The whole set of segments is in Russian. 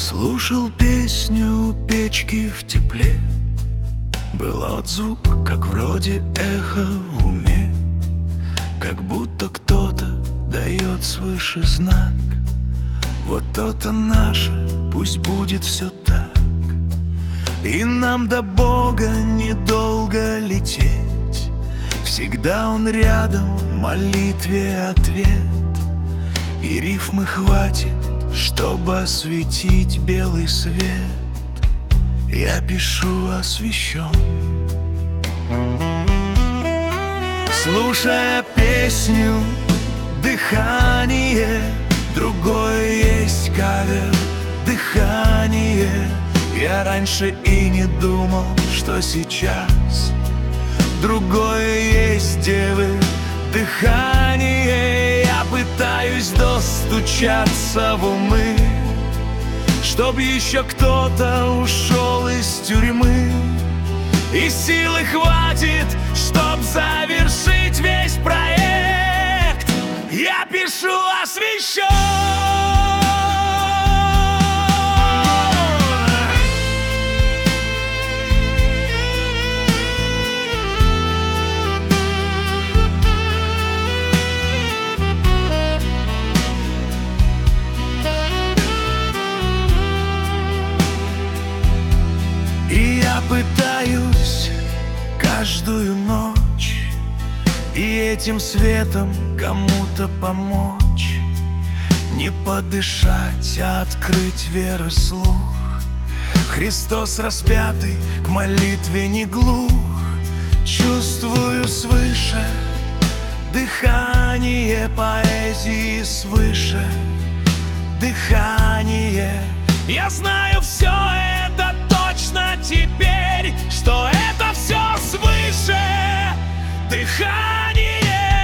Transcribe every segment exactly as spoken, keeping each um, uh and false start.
Слушал песню у печки в тепле. Был отзвук, как вроде эхо в уме, как будто кто-то дает свыше знак. Вот то-то наше, пусть будет все так. И нам до Бога недолго лететь. Всегда Он рядом, в молитве ответ. И рифмы хватит, чтобы осветить белый свет. Я пишу освещен. Слушая песню, дыхание, другое есть кавер, дыхание. Я раньше и не думал, что сейчас другое есть, девы, дыхание. Я пытаюсь достучаться в умы, чтоб еще кто-то ушел из тюрьмы. И силы хватит, чтоб завершить весь проект. Я пишу освещен. И я пытаюсь каждую ночь и этим светом кому-то помочь. Не подышать, а открыть веры слух. Христос распятый, к молитве не глух. Чувствую свыше дыхание поэзии, свыше дыхание. Я знаю все это точно теперь, что это все свыше дыхание.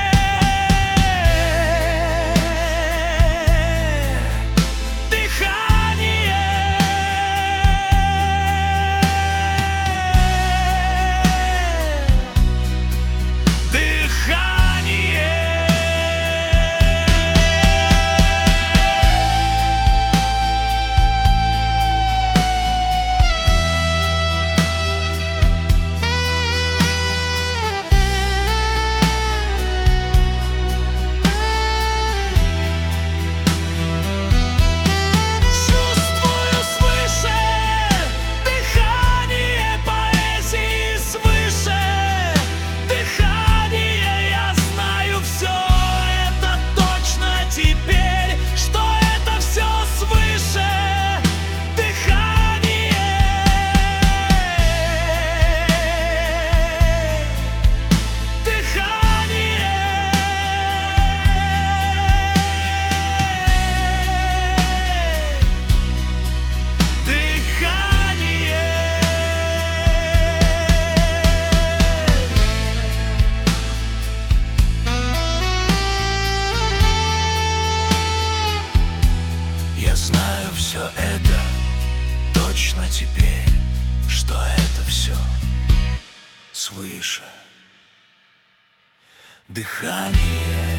Знаю все это точно теперь, что это все свыше дыхание.